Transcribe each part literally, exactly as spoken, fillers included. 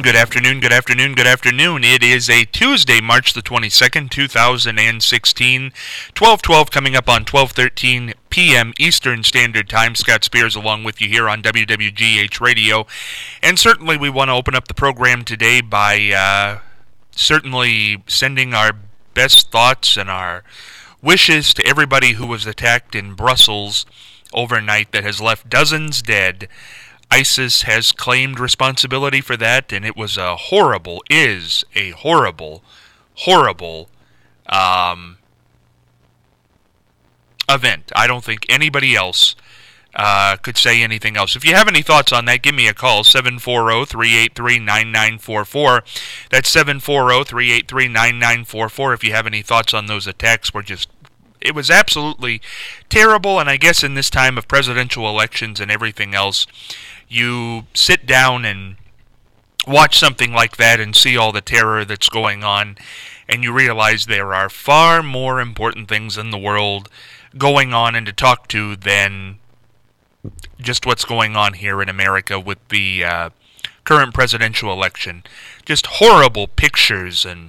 good afternoon, good afternoon, good afternoon. It is a Tuesday, March the twenty-second, two thousand sixteen, twelve twelve coming up on twelve thirteen p.m. Eastern Standard Time. Scott Spears along with you here on W W G H Radio. And certainly we want to open up the program today by uh, certainly sending our best thoughts and our wishes to everybody who was attacked in Brussels overnight that has left dozens dead. ISIS has claimed responsibility for that, and it was a horrible, is a horrible, horrible um, event. I don't think anybody else uh, could say anything else. If you have any thoughts on that, give me a call, seven four zero, three eight three, nine nine four four. That's seven four zero, three eight three, nine nine four four. If you have any thoughts on those attacks, we're just It was absolutely terrible, and I guess in this time of presidential elections and everything else, you sit down and watch something like that and see all the terror that's going on, and you realize there are far more important things in the world going on and to talk to than just what's going on here in America with the uh, current presidential election. Just horrible pictures and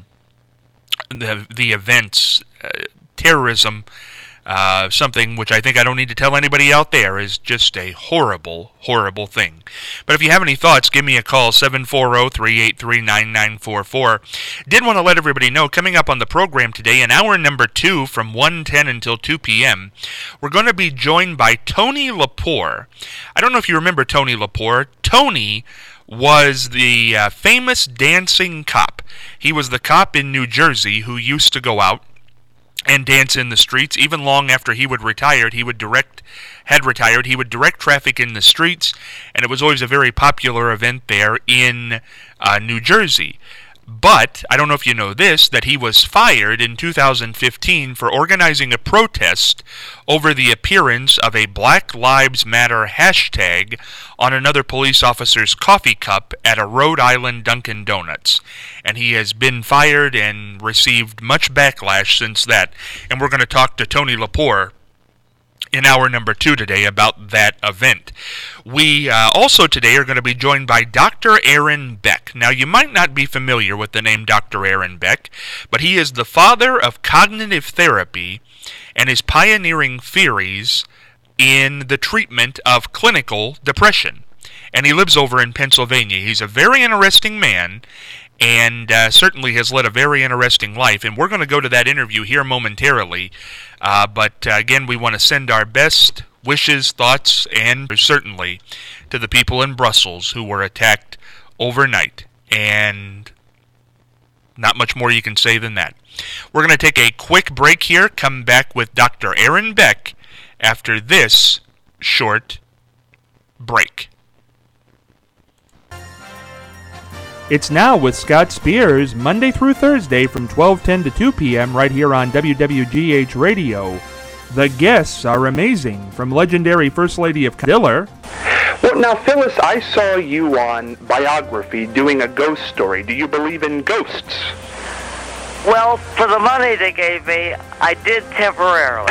the, the events, uh, terrorism, uh, something which I think I don't need to tell anybody out there is just a horrible, horrible thing. But if you have any thoughts, give me a call, seven four zero, three eight three, nine nine four four. Did want to let everybody know, coming up on the program today, in hour number two from one ten until two p.m., we're going to be joined by Tony Lepore. I don't know if you remember Tony Lepore. Tony was the uh, famous dancing cop. He was the cop in New Jersey who used to go out and dance in the streets. Even long after he would retired, he would direct, had retired, he would direct traffic in the streets, and it was always a very popular event there in uh, New Jersey. But, I don't know if you know this, that he was fired in two thousand fifteen for organizing a protest over the appearance of a Black Lives Matter hashtag on another police officer's coffee cup at a Rhode Island Dunkin' Donuts. And he has been fired and received much backlash since that. And we're going to talk to Tony Lepore in hour number two today about that event. We uh, also today are going to be joined by Doctor Aaron Beck. Now, you might not be familiar with the name Doctor Aaron Beck, but he is the father of cognitive therapy and is pioneering theories in the treatment of clinical depression. And he lives over in Pennsylvania. He's a very interesting man, and uh, certainly has led a very interesting life. And we're going to go to that interview here momentarily. Uh, but uh, again, we want to send our best wishes, thoughts, and certainly to the people in Brussels who were attacked overnight. And not much more you can say than that. We're going to take a quick break here, come back with Doctor Aaron Beck after this short break. It's Now with Scott Spears, Monday through Thursday from twelve ten to two p.m. right here on W W G H Radio. The guests are amazing, from legendary First Lady of Diller. Well, now, Phyllis, I saw you on Biography doing a ghost story. Do you believe in ghosts? Well, for the money they gave me, I did temporarily.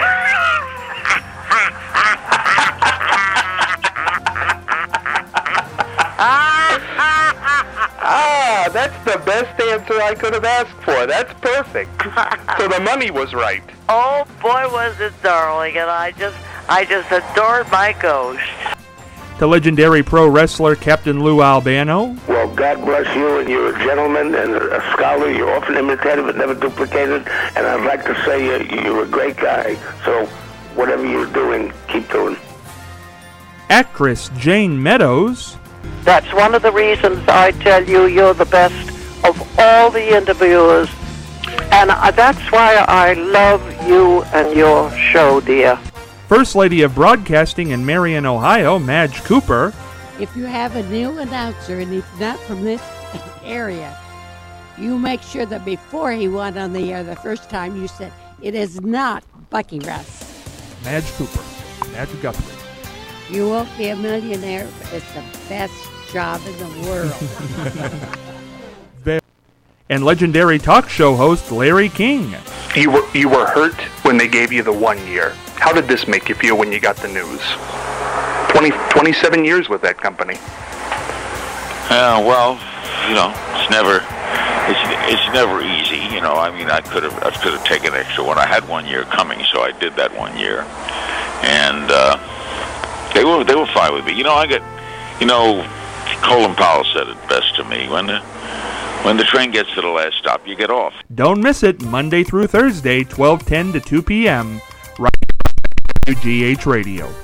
Ah, that's the best answer I could have asked for. That's perfect. So the money was right. Oh, boy, was it darling, and I just, I just adored my ghost. To legendary pro wrestler Captain Lou Albano. Well, God bless you, and you're a gentleman and a scholar. You're often imitated but never duplicated, and I'd like to say you're, you're a great guy. So whatever you're doing, keep doing. Actress Jane Meadows. That's one of the reasons I tell you you're the best of all the interviewers. And uh, that's why I love you and your show, dear. First Lady of Broadcasting in Marion, Ohio, Madge Cooper. If you have a new announcer and he's not from this area, you make sure that before he went on the air the first time, you said, it is not Bucky Russ. Madge Cooper. Madge Guthrie. You won't be a millionaire, but it's the best job in the world. And legendary talk show host Larry King. You were you were hurt when they gave you the one year. How did this make you feel when you got the news? twenty, twenty-seven years with that company. Yeah, well, you know, it's never, it's it's never easy. You know, I mean, I could have I could have taken an extra one. I had one year coming, so I did that one year, and uh, they were they were fine with me. You know, I get, you know, Colin Powell said it best to me: when the when the train gets to the last stop, you get off. Don't miss it, Monday through Thursday, twelve ten to two p.m. right here on W G H Radio.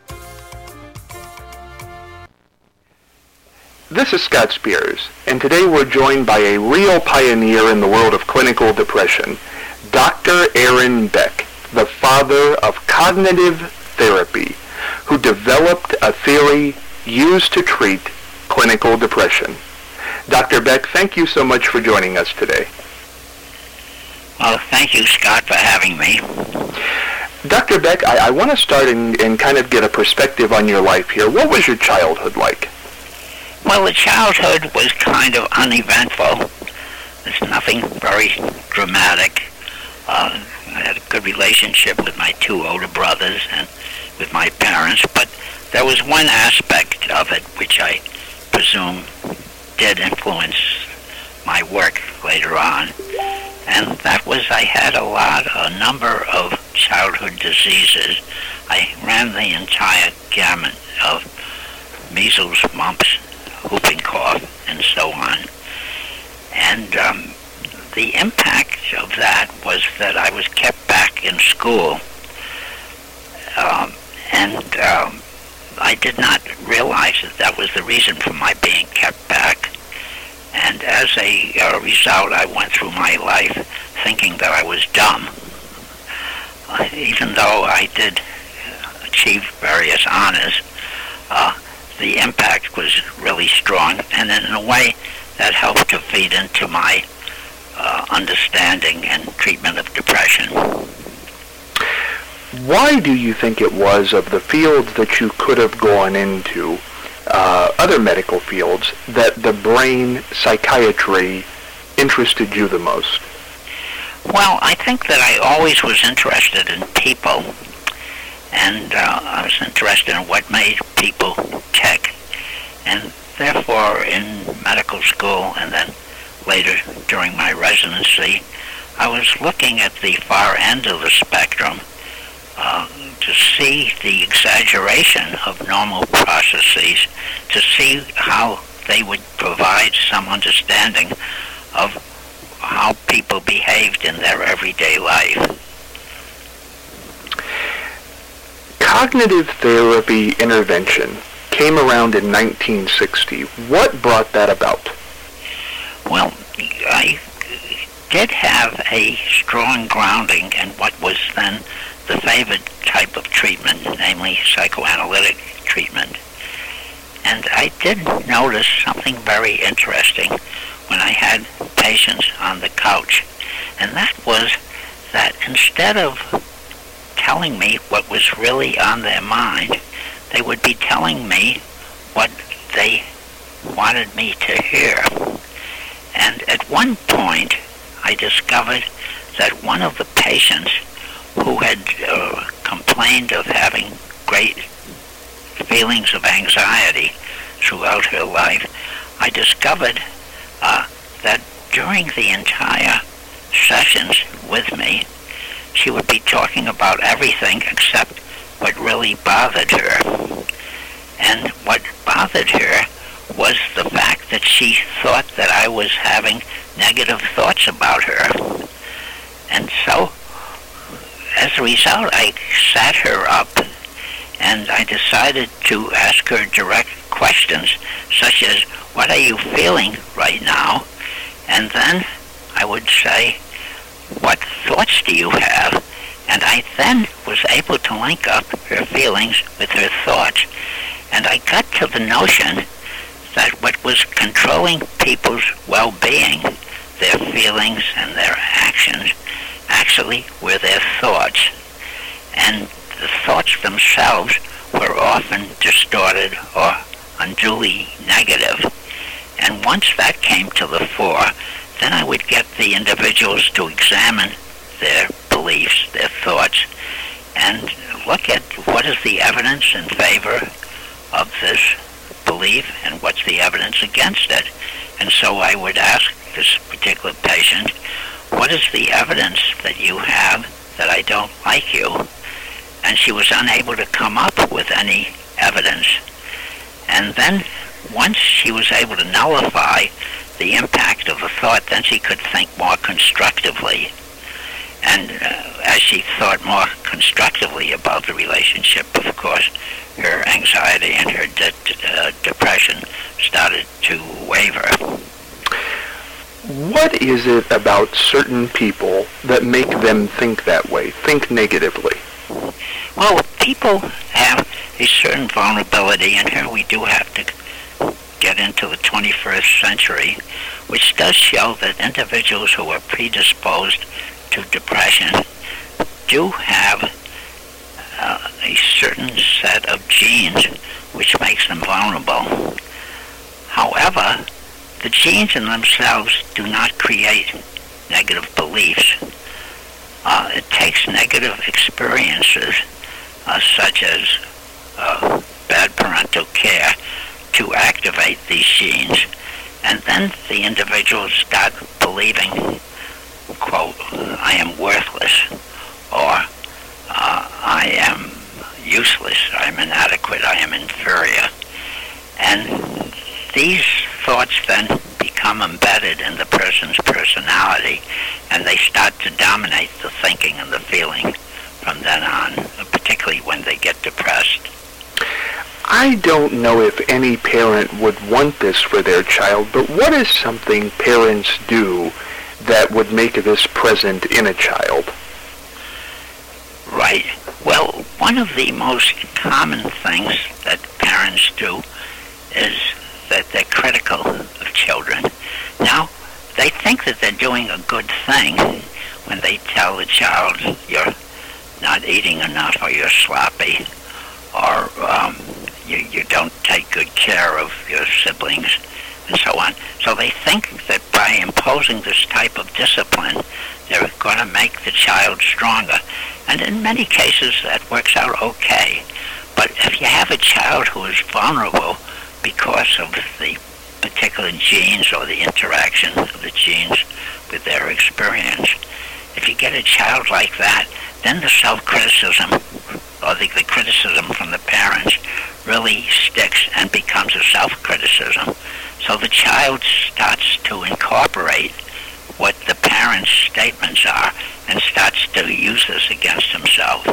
This is Scott Spears, and today we're joined by a real pioneer in the world of clinical depression, Doctor Aaron Beck, the father of cognitive therapy, who developed a theory used to treat clinical depression. Doctor Beck, thank you so much for joining us today. Well, thank you, Scott, for having me. Doctor Beck, I, I want to start and, and kind of get a perspective on your life here. What was your childhood like? Well, the childhood was kind of uneventful. There's nothing very dramatic. Uh, I had a good relationship with my two older brothers and with my parents, but there was one aspect of it which I presume did influence my work later on, and that was I had a lot, a number of childhood diseases. I ran the entire gamut of measles, mumps, whooping cough, and so on. And um, the impact of that was that I was kept back in school, um, and um, I did not realize that that was the reason for my being kept back. And as a uh, result, I went through my life thinking that I was dumb, uh, even though I did achieve various honors. Uh, the impact was really strong, and in a way that helped to feed into my uh, understanding and treatment of depression. Why do you think it was, of the fields that you could have gone into, uh, other medical fields, that the brain psychiatry interested you the most? Well, I think that I always was interested in people, and uh, I was interested in what made people tick. And therefore, in medical school and then later during my residency, I was looking at the far end of the spectrum uh, to see the exaggeration of normal processes, to see how they would provide some understanding of how people behaved in their everyday life. Cognitive therapy intervention came around in nineteen sixty. What brought that about? Well, I did have a strong grounding in what was then the favored type of treatment, namely psychoanalytic treatment. And I did notice something very interesting when I had patients on the couch, and that was that instead of telling me what was really on their mind, they would be telling me what they wanted me to hear. And at one point, I discovered that one of the patients who had uh, complained of having great feelings of anxiety throughout her life, I discovered uh, that during the entire sessions with me, she would be talking about everything except what really bothered her. And what bothered her was the fact that she thought that I was having negative thoughts about her. And so, as a result, I sat her up and I decided to ask her direct questions, such as, what are you feeling right now? And then I would say, what thoughts do you have? And I then was able to link up her feelings with her thoughts. And I got to the notion that what was controlling people's well-being, their feelings and their actions, actually were their thoughts. And the thoughts themselves were often distorted or unduly negative. And once that came to the fore, then I would get the individuals to examine their beliefs, their thoughts, and look at what is the evidence in favor of this believe and what's the evidence against it. And so I would ask this particular patient, what is the evidence that you have that I don't like you? And she was unable to come up with any evidence. And then once she was able to nullify the impact of a thought, then she could think more constructively. And uh, as she thought more constructively about the relationship, of course, her anxiety and her de- uh, depression started to waver. What is it about certain people that make them think that way, think negatively? Well, people have a certain vulnerability, and here we do have to get into the twenty-first century, which does show that individuals who are predisposed to depression do have uh, a certain set of genes which makes them vulnerable. However, the genes in themselves do not create negative beliefs. Uh, it takes negative experiences, uh, such as uh, bad parental care, to activate these genes, and then the individuals start believing, quote, I am worthless, or uh, I am useless, I am inadequate, I am inferior. And these thoughts then become embedded in the person's personality, and they start to dominate the thinking and the feeling from then on, particularly when they get depressed. I don't know if any parent would want this for their child, but what is something parents do that would make this present in a child? Right. Well, one of the most common things that parents do is that they're critical of children. Now, they think that they're doing a good thing when they tell the child you're not eating enough, or you're sloppy, or um, you, you don't take good care of your siblings, and so on. So they think that by imposing this type of discipline, they're going to make the child stronger. And in many cases, that works out okay. But if you have a child who is vulnerable because of the particular genes or the interaction of the genes with their experience, if you get a child like that, then the self-criticism or the, the criticism from the parents really sticks and becomes a self-criticism. So the child starts to incorporate what the parents' statements are and starts to use this against himself.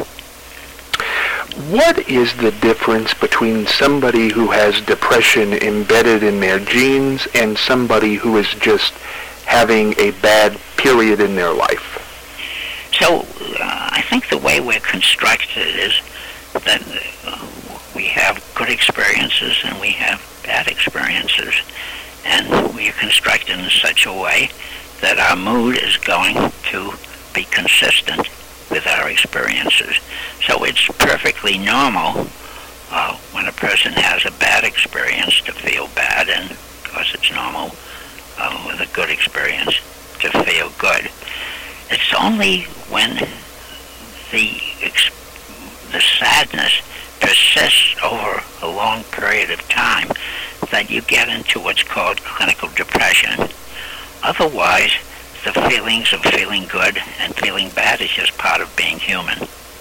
What is the difference between somebody who has depression embedded in their genes and somebody who is just having a bad period in their life? So uh, I think the way we're constructed is that uh, we have good experiences and we have bad experiences, and we are constructed in such a way that our mood is going to be consistent with our experiences. So it's perfectly normal uh, when a person has a bad experience to feel bad, and of course it's normal uh, with a good experience to feel good. It's only when the ex- the sadness persists over a long period of time that you get into what's called clinical depression. Otherwise, the feelings of feeling good and feeling bad is just part of being human.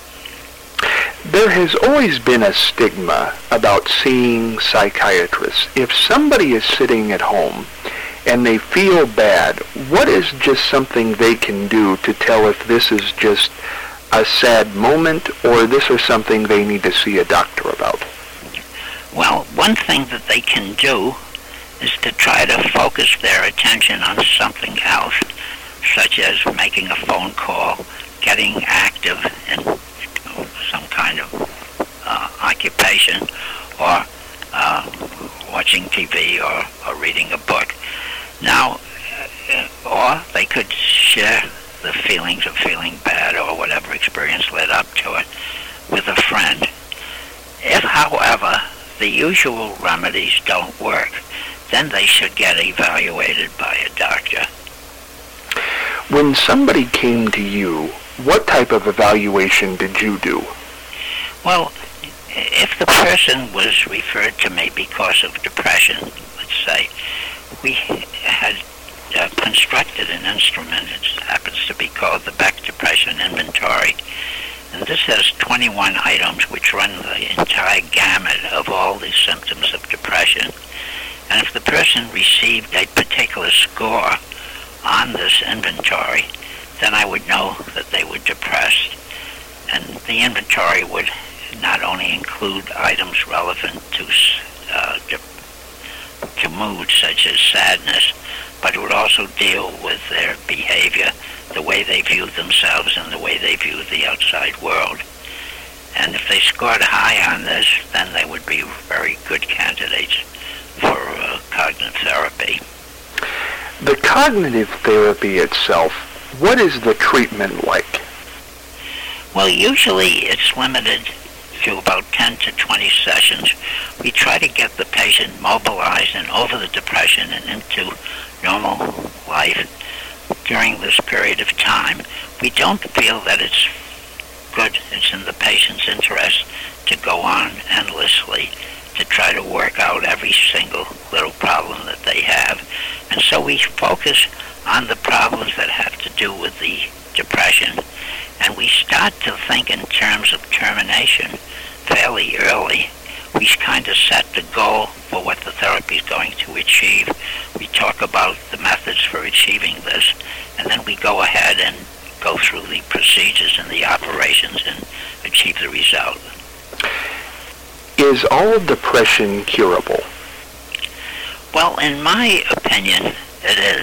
There has always been a stigma about seeing psychiatrists. If somebody is sitting at home and they feel bad, what is just something they can do to tell if this is just a sad moment or this is something they need to see a doctor about? Well, one thing that they can do is to try to focus their attention on something else, such as making a phone call, getting active in some kind of uh, occupation, or uh, watching T V or, or reading a book. Now, uh, or they could share the feelings of feeling bad or whatever experience led up to it with a friend. If, however, the usual remedies don't work, then they should get evaluated by a doctor. When somebody came to you, what type of evaluation did you do? Well, if the person was referred to me because of depression, let's say, we had uh, constructed an instrument. It happens to be called the Beck Depression Inventory. And this has twenty-one items which run the entire gamut of all the symptoms of depression. And if the person received a particular score on this inventory, then I would know that they were depressed. And the inventory would not only include items relevant to uh, to mood, such as sadness, but it would also deal with their behavior, the way they viewed themselves and the way they viewed the outside world. And if they scored high on this, then they would be very good candidates for uh, cognitive therapy. The cognitive therapy itself, what is the treatment like? Well, usually it's limited to about ten to twenty sessions. We try to get the patient mobilized and over the depression and into normal life during this period of time. We don't feel that it's good, it's in the patient's interest to go on endlessly to try to work out every single little problem that they have. And so we focus on the problems that have to do with the depression, and we start to think in terms of termination fairly early. We kind of set the goal for what the therapy is going to achieve. We talk about the methods for achieving this, and then we go ahead and go through the procedures and the operations and achieve the result. Is all depression curable? Well, in my opinion, it is.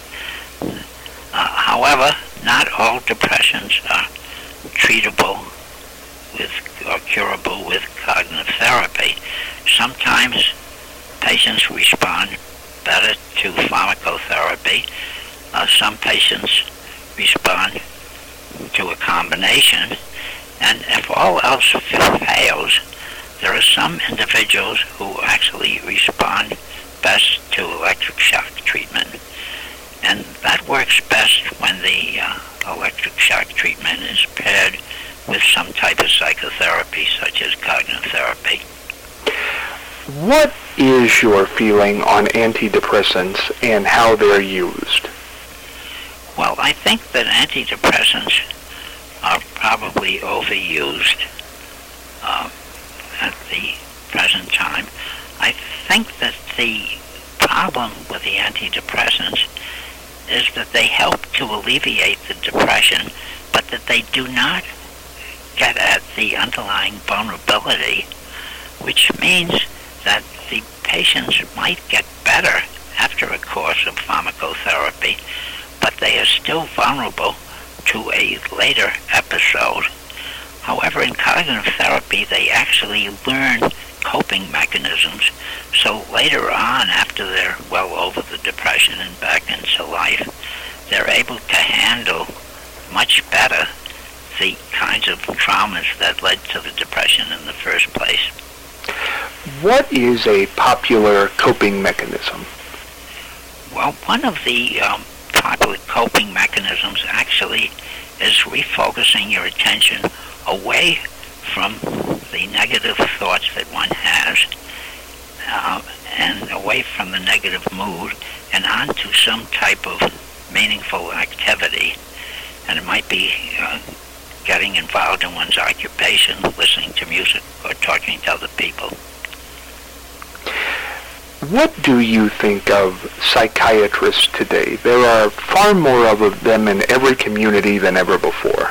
Uh, however, not all depressions are treatable with or curable with cognitive therapy. Sometimes patients respond better to pharmacotherapy. Uh, some patients respond to a combination. And if all else fails, there are some individuals who actually respond best to electric shock treatment. And that works best when the uh, electric shock treatment is paired with some type of psychotherapy, such as cognitive therapy. What is your feeling on antidepressants and how they're used? Well, I think that antidepressants are probably overused uh, at the present time. I think that the problem with the antidepressants is that they help to alleviate the depression, but that they do not get at the underlying vulnerability, which means that the patients might get better after a course of pharmacotherapy, but they are still vulnerable to a later episode. However, in cognitive therapy, they actually learn coping mechanisms, so later on, after they're well over the depression and back into life, they're able to handle much better the kinds of traumas that led to the depression in the first place. What is a popular coping mechanism? Well, one of the um, popular coping mechanisms actually is refocusing your attention away from the negative thoughts that one has uh, and away from the negative mood and onto some type of meaningful activity. And it might be uh, getting involved in one's occupation, listening to music, or talking to other people. What do you think of psychiatrists today? There are far more of them in every community than ever before.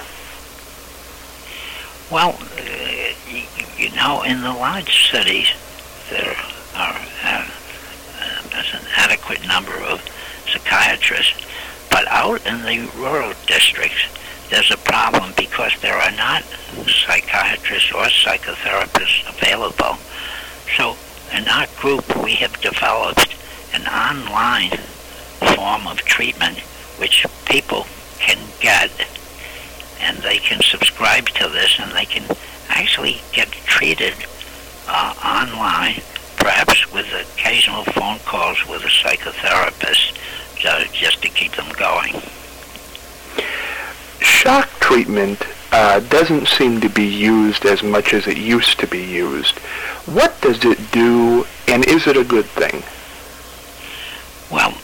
Well, uh, you, you know, in the large cities, there are uh, uh, there's an adequate number of psychiatrists, but out in the rural districts, there's a problem because there are not psychiatrists or psychotherapists available. So in our group, we have developed an online form of treatment which people can get, and they can subscribe to this, and they can actually get treated uh, online, perhaps with occasional phone calls with a psychotherapist, uh, just to keep them going. Shock treatment uh, doesn't seem to be used as much as it used to be used. What does it do, and is it a good thing? Well,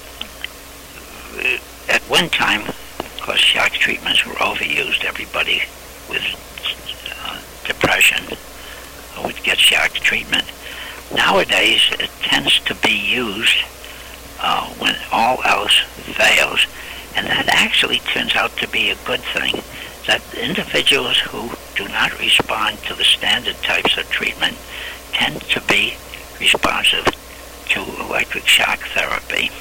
at one time, of course, shock treatments were overused. Everybody with uh, depression would get shock treatment. Nowadays, it tends to be used uh, when all else fails, and that actually turns out to be a good thing, that individuals who do not respond to the standard types of treatment tend to be responsive to electric shock therapy.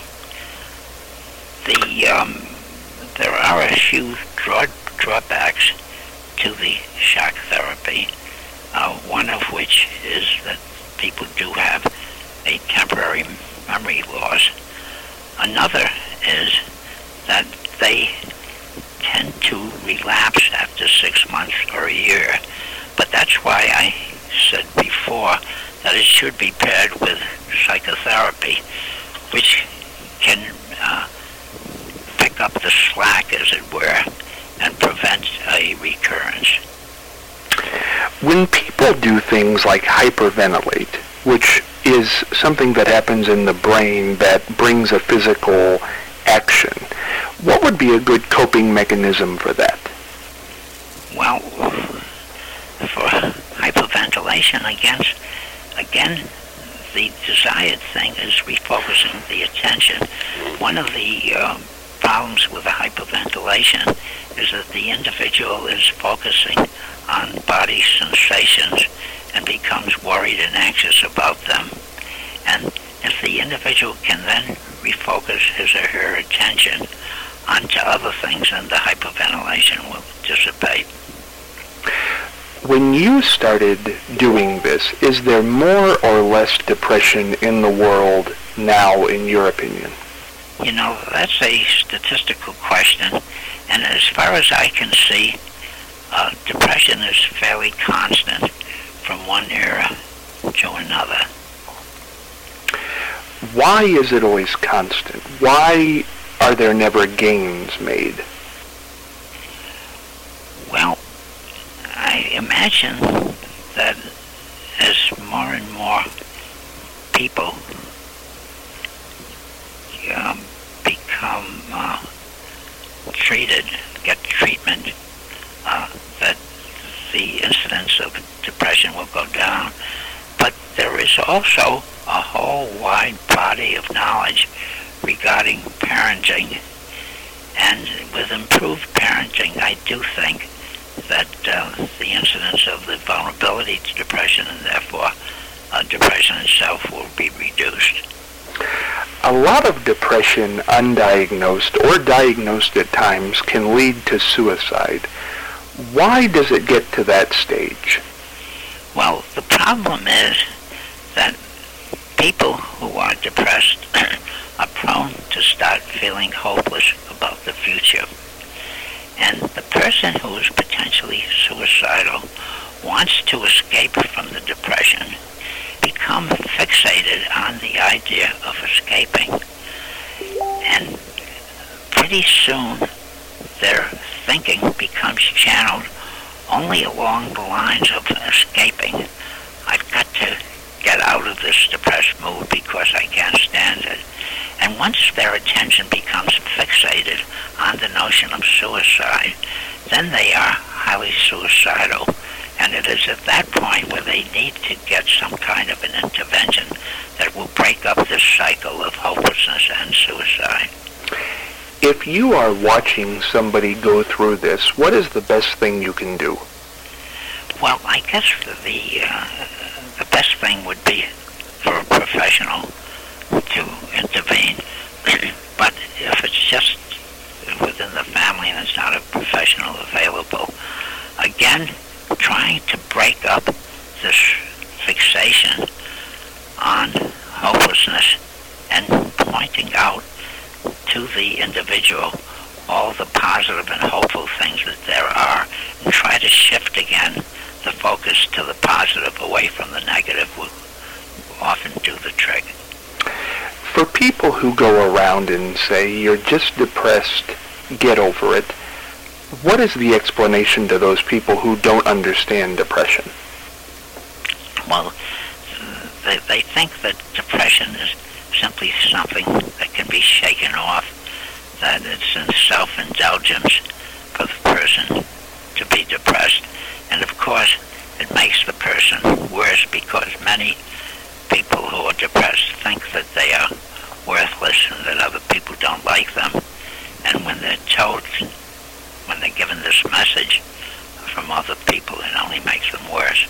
The um, there are a few draw, drawbacks to the shock therapy, uh, one of which is that people do have a temporary memory loss. Another is that they tend to relapse after six months or a year. But that's why I said before that it should be paired with psychotherapy, which can uh, pick up the slack, as it were, and prevent a recurrence. When people do things like hyperventilate, which is something that happens in the brain that brings a physical action, what would be a good coping mechanism for that? Well, for hyperventilation, again, again, the desired thing is refocusing the attention. One of the uh, problems with the hyperventilation is that the individual is focusing on body sensations and becomes worried and anxious about them. And if the individual can then refocus his or her attention onto other things, then the hyperventilation will dissipate. When you started doing this, is there more or less depression in the world now, in your opinion? You know, that's a statistical question, and as far as I can see, uh, depression is fairly constant from one era to another. Why is it always constant? Why are there never gains made? Well, I imagine that as more and more people um, become uh, treated, get treatment, uh, that the incidence of depression will go down. But there is also a whole wide body of knowledge regarding parenting. And with improved parenting, I do think that uh, the incidence of the vulnerability to depression and therefore uh, depression itself will be reduced. A lot of depression, undiagnosed or diagnosed at times, can lead to suicide. Why does it get to that stage? Well, the problem is that people who are depressed are prone to start feeling hopeless about the future. And the person who is potentially suicidal wants to escape from the depression, become fixated on the idea of escaping. And pretty soon their thinking becomes channeled only along the lines of escaping. I've got to get out of this depressed mood because I can't stand it. And once their attention becomes fixated on the notion of suicide, then they are highly suicidal. And it is at that point where they need to get some kind of an intervention that will break up this cycle of hopelessness and suicide. If you are watching somebody go through this, what is the best thing you can do? Well, I guess the uh, the best thing would be for a professional to intervene. But if it's just within the family and it's not a professional available, again, trying to break up this fixation on hopelessness and pointing out to the individual all the positive and hopeful things that there are, and try to shift again the focus to the positive away from the negative will often do the trick. For people who go around and say, you're just depressed, get over it, What is the explanation to those people who don't understand depression? Well, they, they think that depression is simply something that can be shaken off, that it's in self-indulgence for the person to be depressed. And of course, it makes the person worse because many people who are depressed think that they are worthless and that other people don't like them. And when they're told, when they're given this message from other people, it only makes them worse.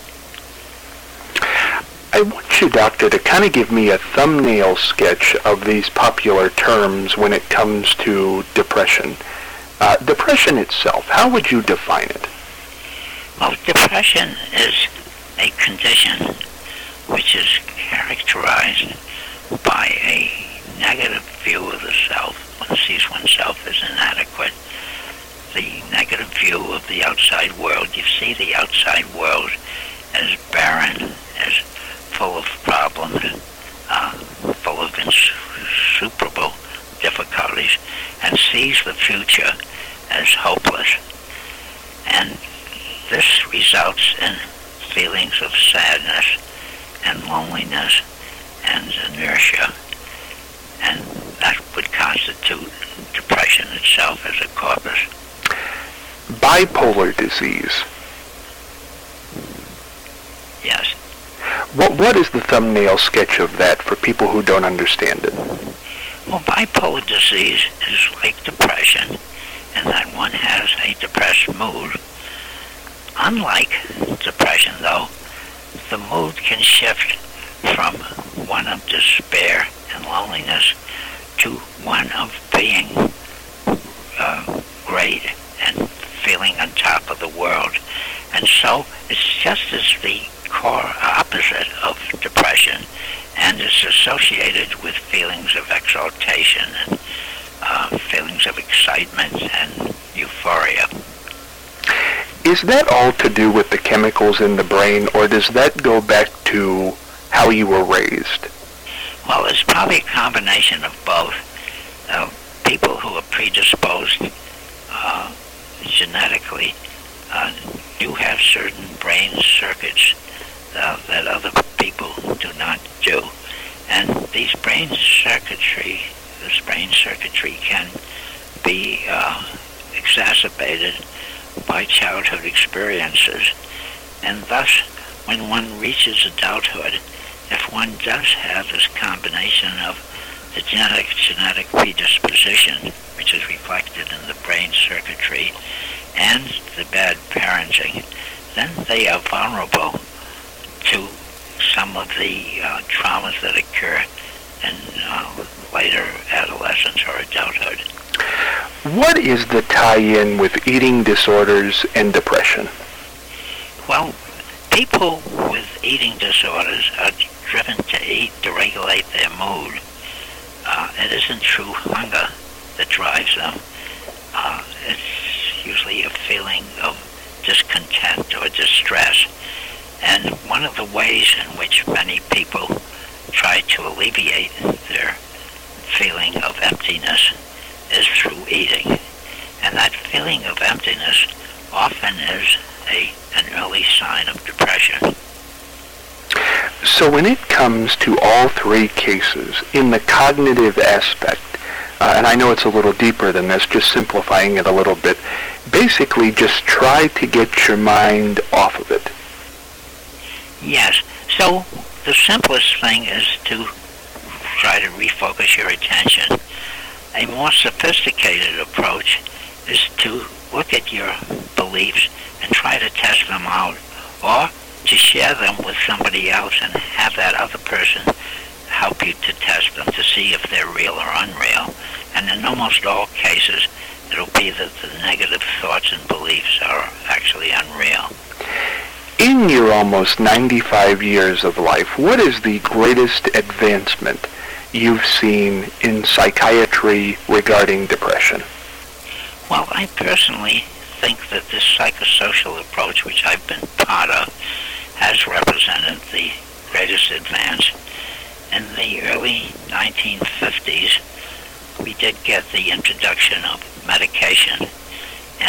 I want you, Doctor, to kind of give me a thumbnail sketch of these popular terms when it comes to depression. Uh, depression itself, how would you define it? Well, depression is a condition which is characterized by a negative view of the self. One sees oneself as inadequate. The negative view of the outside world. You see the outside world as barren, as full of problems, uh, full of insuperable difficulties, and sees the future as hopeless. And this results in feelings of sadness and loneliness and inertia, and that would constitute depression itself as a corpus. Bipolar disease. Yes. What What is the thumbnail sketch of that for people who don't understand it? Well, bipolar disease is like depression in that one has a depressed mood. Unlike depression, though, the mood can shift from one of despair and loneliness to one of being uh, great and feeling on top of the world. And so it's just as the core opposite of depression, and is associated with feelings of exaltation and uh, feelings of excitement and euphoria. Is that all to do with the chemicals in the brain, or does that go back to how you were raised? Well, it's probably a combination of both. Uh, people who are predisposed uh, genetically uh, do have certain brain circuits uh, that other people do not do. And these brain circuitry, this brain circuitry can be uh, exacerbated by childhood experiences. And thus, when one reaches adulthood, if one does have this combination of the genetic, genetic predisposition, which is reflected in the brain circuitry, and the bad parenting, then they are vulnerable to some of the uh, traumas that occur in uh, later adolescence or adulthood. What is the tie-in with eating disorders and depression? Well, people with eating disorders are driven to eat to regulate their mood. Uh, it isn't true hunger that drives them. Uh, it's usually a feeling of discontent or distress. And one of the ways in which many people try to alleviate their feeling of emptiness is through eating. And that feeling of emptiness often is a, an early sign of depression. So when it comes to all three cases, in the cognitive aspect, uh, and I know it's a little deeper than this, just simplifying it a little bit, basically just try to get your mind off of it. Yes. So the simplest thing is to try to refocus your attention. A more sophisticated approach is to look at your beliefs and try to test them out, or to share them with somebody else and have that other person help you to test them to see if they're real or unreal. And in almost all cases, it'll be that the negative thoughts and beliefs are actually unreal. In your almost ninety-five years of life, what is the greatest advancement you've seen in psychiatry regarding depression? Well, I personally think that this psychosocial approach, which I've been part of, has represented the greatest advance. In the early nineteen fifties, we did get the introduction of medication, and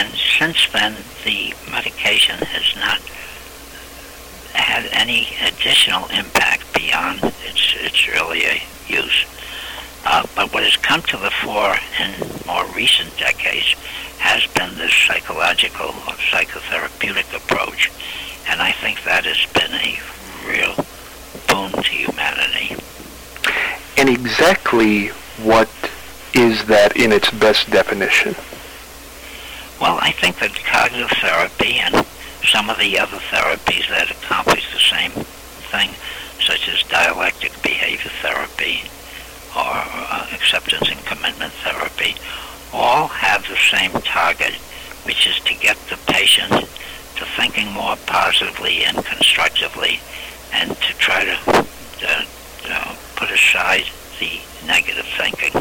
since then, the medication has not had any additional impact beyond its, its earlier use. Uh, but what has come to the fore in more recent decades has been this psychological or psychotherapeutic approach, and I think that has been a real boon to humanity. And exactly what is that in its best definition? Well, I think that cognitive therapy and some of the other therapies that accomplish the same thing, such as dialectic behavior therapy or uh, acceptance and commitment therapy, all have the same target, which is to get the patient to thinking more positively and constructively, and to try to uh, uh, put aside the negative thinking.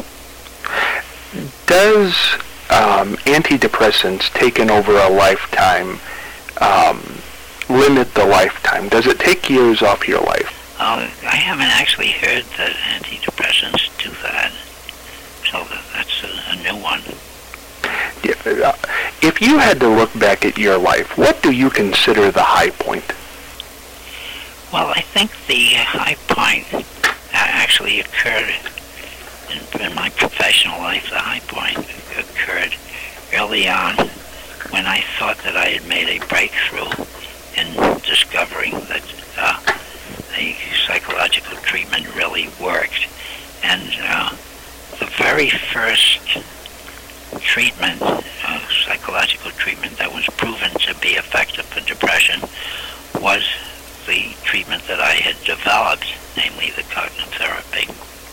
Does um, antidepressants taken over a lifetime um, limit the lifetime? Does it take years off your life? Uh, I haven't actually heard that antidepressants do that, so that's a, a new one. Yeah, uh, if you had to look back at your life, what do you consider the high point? Well, I think the high point actually occurred in, in my professional life. The high point occurred early on when I thought that I had made a breakthrough in discovering that uh, the psychological treatment really worked. And uh, the very first treatment, uh, psychological treatment that was proven to be effective for depression was the treatment that I had developed, namely the cognitive therapy.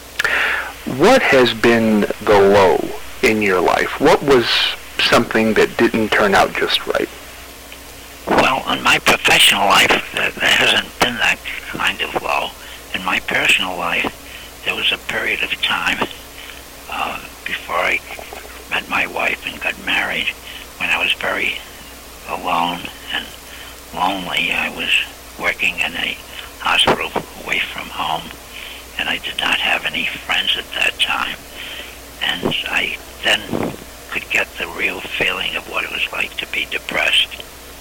What has been the low in your life? What was something that didn't turn out just right? Well, in my professional life, there hasn't been that kind of low. In my personal life, there was a period of time uh, before I met my wife and got married when I was very alone and lonely. I was working in a hospital away from home, and I did not have any friends at that time. And I then could get the real feeling of what it was like to be depressed.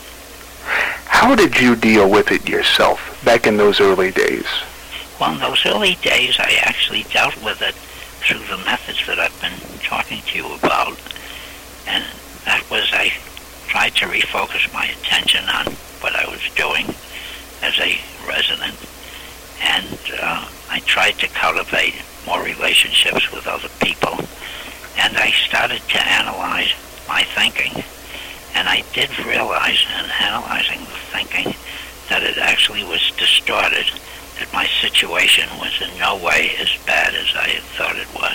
How did you deal with it yourself back in those early days? Well, in those early days, I actually dealt with it through the methods that I've been talking to you about. And that was I tried to refocus my attention on what I was doing as a resident. And uh, I tried to cultivate more relationships with other people. And I started to analyze my thinking. And I did realize in analyzing the thinking that it actually was distorted, that my situation was in no way as bad as I had thought it was.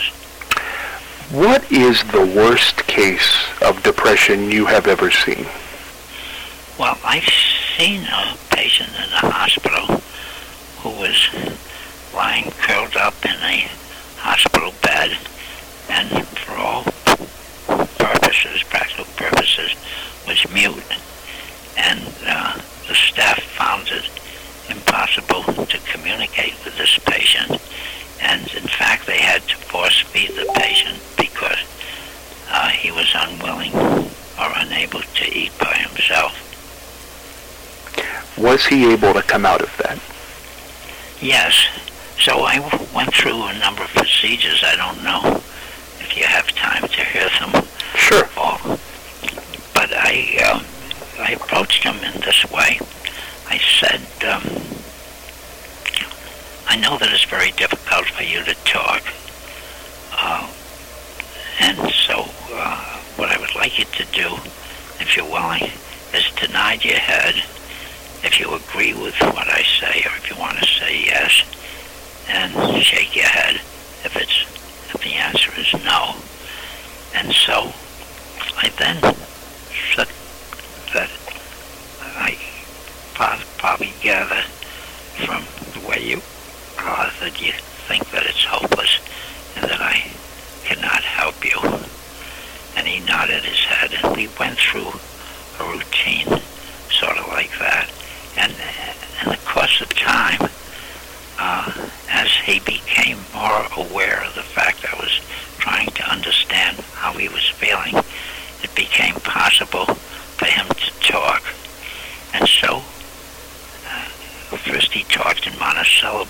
What is the worst case of depression you have ever seen? Well, I've seen a patient in the hospital who was lying curled up in a hospital bed, and for all purposes, practical purposes, was mute. And uh, the staff found it impossible to communicate with this patient, and in fact they had to force feed the patient because uh, he was unwilling or unable to eat by himself. Was he able to come out of that? Yes. So I w- went through a number of procedures. I don't know if you have time to hear them. Sure. All. But I, uh, I approached him in this way. I said, um, I know that it's very difficult for you to talk. Uh, and so uh, what I would like you to do, if you're willing, is to nod your head if you agree with what I say, or if you want to say yes, and shake your head if it's if the answer is no. And so I then said that I probably gather from the way you are that you think that it's hopeless and that I cannot help you. And he nodded his head, and we went through a routine sort of like that. And in the course of time, uh, as he became more aware of the fact I was trying to understand how he was feeling, it became possible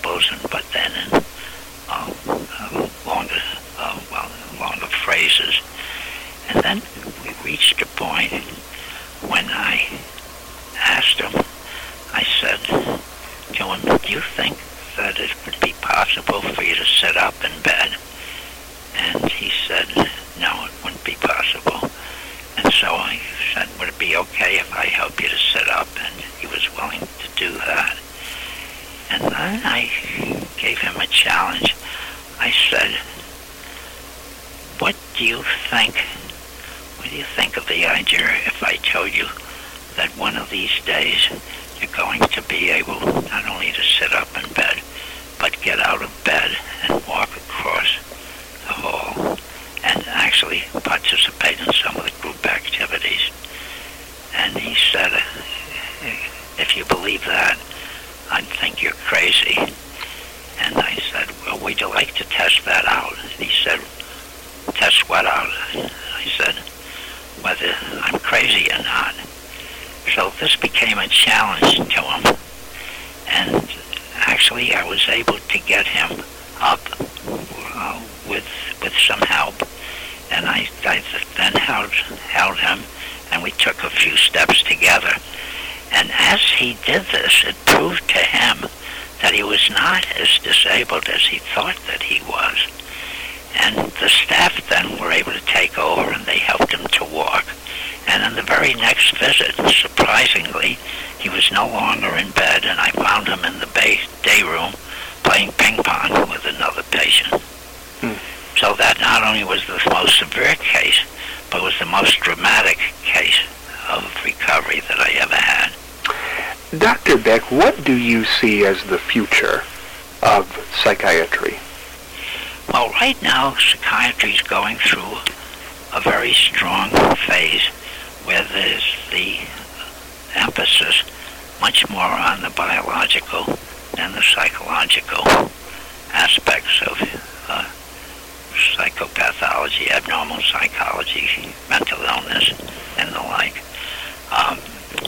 syllables, and but then in uh, uh, longer, uh, well, longer phrases. And then we reached a point when I asked him, I said to him, do you think that it would be possible for you to sit up in bed? And he said, no, it wouldn't be possible. And so I said, would it be okay if I help you to sit up? And he was willing to do that. And then I gave him a challenge. I said, what do you think, what do you think of the idea if I told you that one of these days you're going to be able not only to sit up in bed, but get out of bed and walk across the hall and actually participate in some of the group activities? And he said, if you believe that, I'd think you're crazy. And I said, well, would you like to test that out? And he said, test what out? I said, whether I'm crazy or not. So this became a challenge to him. And actually I was able to get him up uh, with with some help. And I, I then held, held him, and we took a few steps together. And as he did this, it proved to him that he was not as disabled as he thought that he was. And the staff then were able to take over, and they helped him to walk. And in the very next visit, surprisingly, he was no longer in bed, and I found him in the bay, day room playing ping pong with another patient. Hmm. So that not only was the most severe case, but was the most dramatic case of recovery that I ever had. Doctor Beck, what do you see as the future of psychiatry? Well, right now, psychiatry is going through a very strong phase where there's the emphasis much more on the biological than the psychological aspects of uh, psychopathology, abnormal psychology, mental illness, and the like. Um,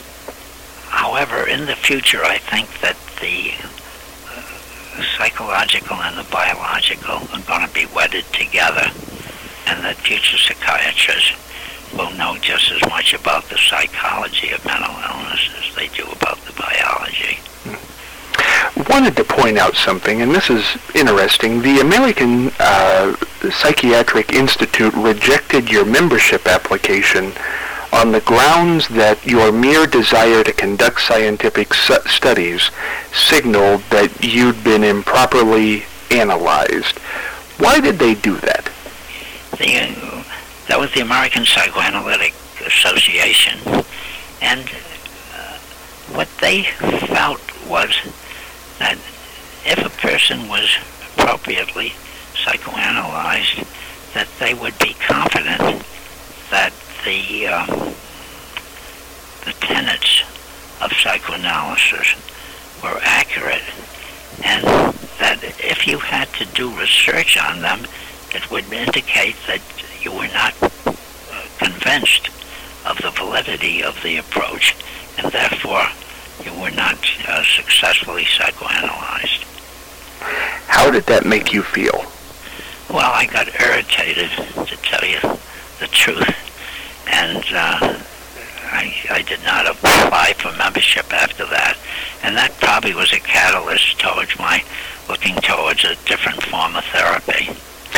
however, in the future, I think that the uh, psychological and the biological are going to be wedded together, and that future psychiatrists will know just as much about the psychology of mental illness as they do about the biology. Wanted to point out something, and this is interesting. The American uh, Psychiatric Institute rejected your membership application on the grounds that your mere desire to conduct scientific su- studies signaled that you'd been improperly analyzed. Why did they do that? The, uh, that was the American Psychoanalytic Association, and uh, what they felt was that if a person was appropriately psychoanalyzed, that they would be confident that the um, the tenets of psychoanalysis were accurate, and that if you had to do research on them, it would indicate that you were not uh, convinced of the validity of the approach, and therefore you were not uh, successfully psychoanalyzed. How did that make you feel? Well, I got irritated, to tell you the truth, and uh, I, I did not apply for membership after that, and that probably was a catalyst towards my looking towards a different form of therapy.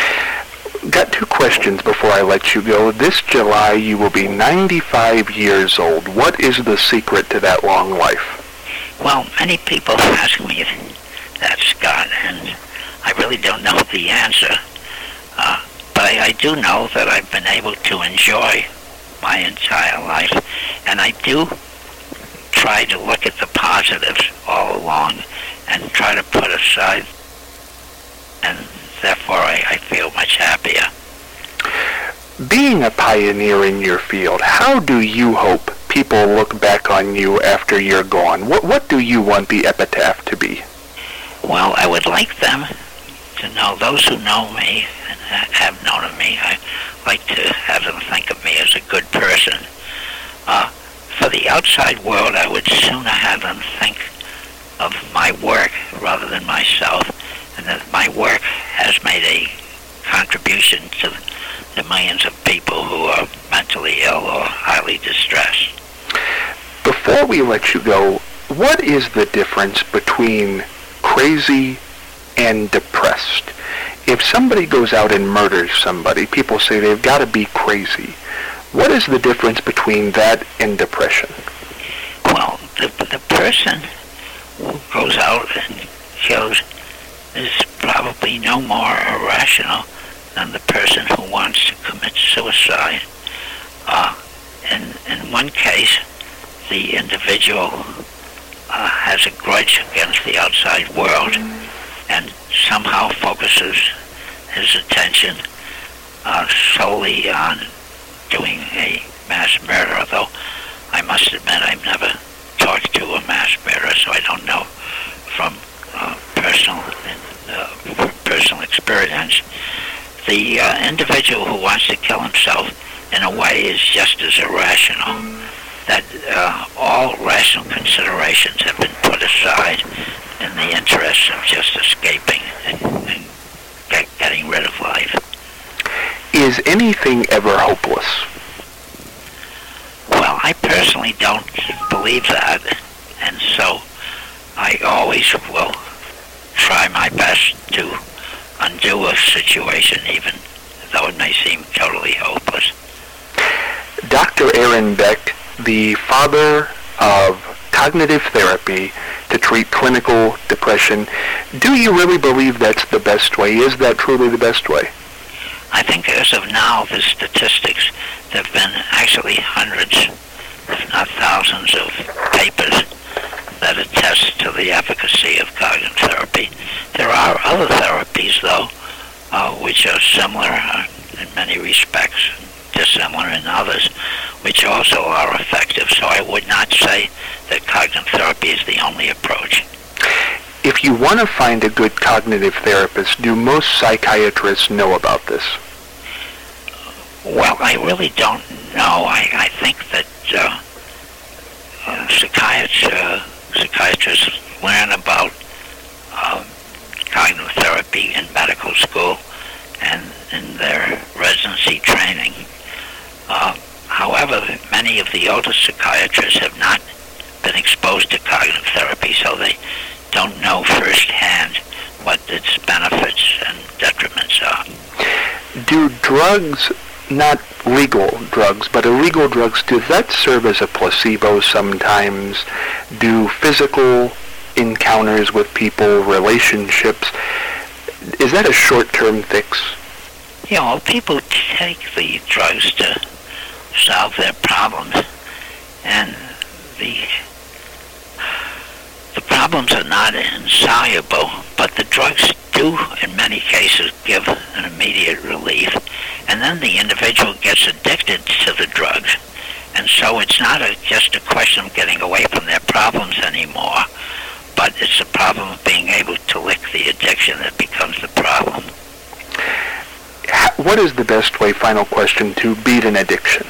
Got two questions before I let you go. This July you will be ninety-five years old. What is the secret to that long life? Well, many people ask me that, Scott, and I really don't know the answer. Uh, but I, I do know that I've been able to enjoy my entire life, and I do try to look at the positives all along and try to put aside, and therefore I, I feel much happier. Being a pioneer in your field, how do you hope people look back on you after you're gone? What what do you want the epitaph to be? Well, I would like them to know, those who know me and have known of me, I like to have them think of me as a good person. Uh, for the outside world, I would sooner have them think of my work rather than myself, and that my work has made a contribution to the millions of people who are mentally ill or highly distressed. Before we let you go, what is the difference between crazy and depressed? If somebody goes out and murders somebody, people say they've got to be crazy. What is the difference between that and depression? Well, the, the person who goes out and kills is probably no more irrational than the person who wants to commit suicide. Uh, in, in one case, the individual uh, has a grudge against the outside world and somehow focuses his attention uh, solely on doing a mass murder, although I must admit I've never talked to a mass murderer, so I don't know from uh, personal uh, personal experience. The uh, individual who wants to kill himself, in a way, is just as irrational. That uh, all rational considerations have been put aside in the interest of just escaping and, and get, getting rid of life. Is anything ever hopeless? Well, I personally don't believe that, and so I always will try my best to undo a situation, even though it may seem totally hopeless. Doctor Aaron Beck, the father of cognitive therapy to treat clinical depression, do you really believe that's the best way? Is that truly the best way? I think as of now, the statistics, there have been actually hundreds, if not thousands, of papers that attest to the efficacy of cognitive therapy. There are other therapies, though, uh, which are similar uh, in many respects, dissimilar in others, which also are effective. So I would not say that cognitive therapy is the only approach. If you want to find a good cognitive therapist, do most psychiatrists know about this? Well, I really don't know. I, I think that uh, uh, psychiatrists, uh, psychiatrists learn about um, cognitive therapy in medical school and in their residency training. Uh, however, many of the older psychiatrists have not been exposed to cognitive therapy, so they don't know firsthand what its benefits and detriments are. Do drugs, not legal drugs, but illegal drugs, do that serve as a placebo sometimes? Do physical encounters with people, relationships, is that a short-term fix? You know, people take the drugs to solve their problems, and the the problems are not insoluble, but the drugs do, in many cases, give an immediate relief, and then the individual gets addicted to the drugs, and so it's not a, just a question of getting away from their problems anymore, but it's a problem of being able to lick the addiction that becomes the problem. What is the best way, final question, to beat an addiction?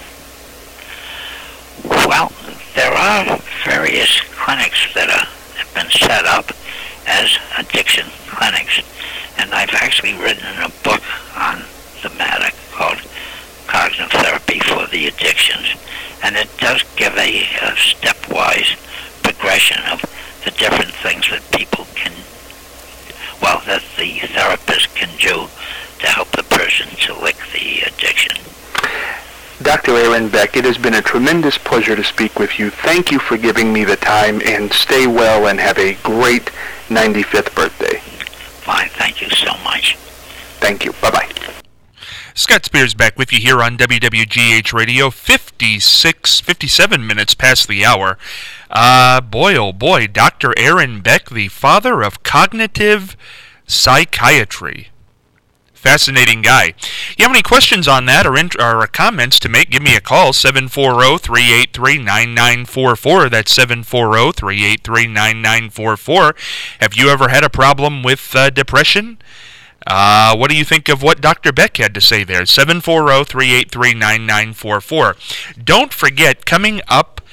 Well, there are various clinics that are, have been set up as addiction clinics, and I've actually written a book on the matter called Cognitive Therapy for the Addictions, and it does give a, a stepwise progression of the different things that people can, well, that the therapist can do to help the person to lick the addiction. Doctor Aaron Beck, it has been a tremendous pleasure to speak with you. Thank you for giving me the time, and stay well and have a great ninety-fifth birthday. Fine, thank you so much. Thank you. Bye-bye. Scott Spears back with you here on W W G H Radio, fifty-six, fifty-seven minutes past the hour. Uh, boy, oh boy, Doctor Aaron Beck, the father of cognitive psychiatry. Fascinating guy. You have any questions on that or, int- or comments to make, give me a call, seven four zero, three eight three, nine nine four four. That's seven four zero, three eight three, nine nine four four. Have you ever had a problem with uh, depression? Uh, what do you think of what Doctor Beck had to say there? seven four zero, three eight three, nine nine four four. Don't forget, coming up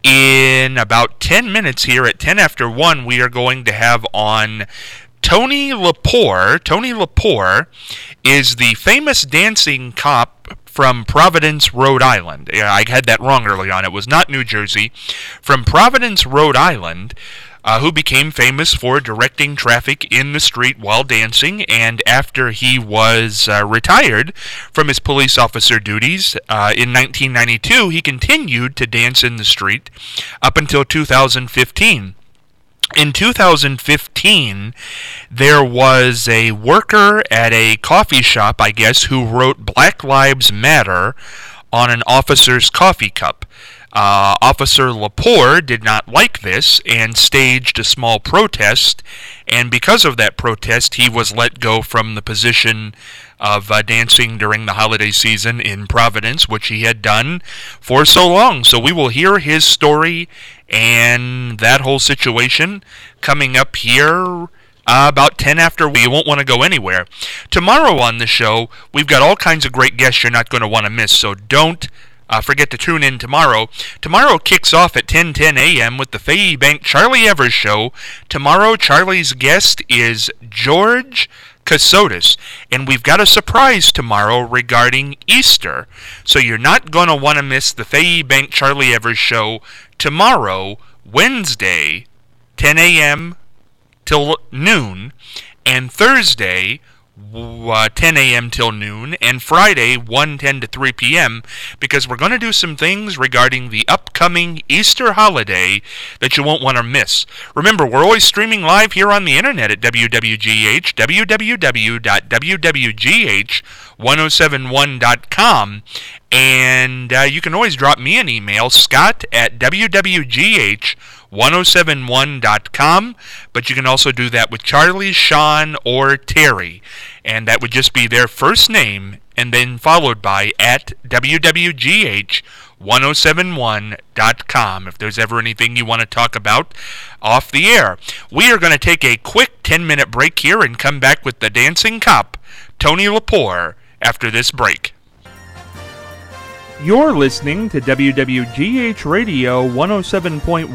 in about ten minutes here at ten after one, we are going to have on Tony Lepore. Tony Lepore is the famous dancing cop from Providence, Rhode Island. I had that wrong early on. It was not New Jersey. From Providence, Rhode Island, uh, who became famous for directing traffic in the street while dancing. And after he was uh, retired from his police officer duties uh, in nineteen ninety-two, he continued to dance in the street up until two thousand fifteen. In two thousand fifteen, there was a worker at a coffee shop, I guess, who wrote Black Lives Matter on an officer's coffee cup. Uh, Officer Lepore did not like this and staged a small protest, and because of that protest, he was let go from the position of uh, dancing during the holiday season in Providence, which he had done for so long. So we will hear his story and that whole situation coming up here uh, about ten after. You won't want to go anywhere. Tomorrow on the show, we've got all kinds of great guests you're not going to want to miss, so don't Uh, forget to tune in tomorrow. Tomorrow kicks off at ten ten a.m. with the Fayette Bank Charlie Evers Show. Tomorrow, Charlie's guest is George Casotis, and we've got a surprise tomorrow regarding Easter. So you're not going to want to miss the Fayette Bank Charlie Evers Show tomorrow, Wednesday, ten a.m. till noon, and Thursday, Uh, ten a.m. till noon, and Friday, one ten to three p.m., because we're going to do some things regarding the upcoming Easter holiday that you won't want to miss. Remember, we're always streaming live here on the internet at W W G H, w w w dot w w g h ten seventy-one dot com, and uh, you can always drop me an email, Scott at w w g h ten seventy-one dot com, but you can also do that with Charlie, Sean, or Terry, and that would just be their first name and then followed by at w w g h ten seventy-one dot com if there's ever anything you want to talk about off the air. We are going to take a quick ten minute break here and come back with the dancing cop, Tony Lepore, after this break. You're listening to W W G H Radio one oh seven point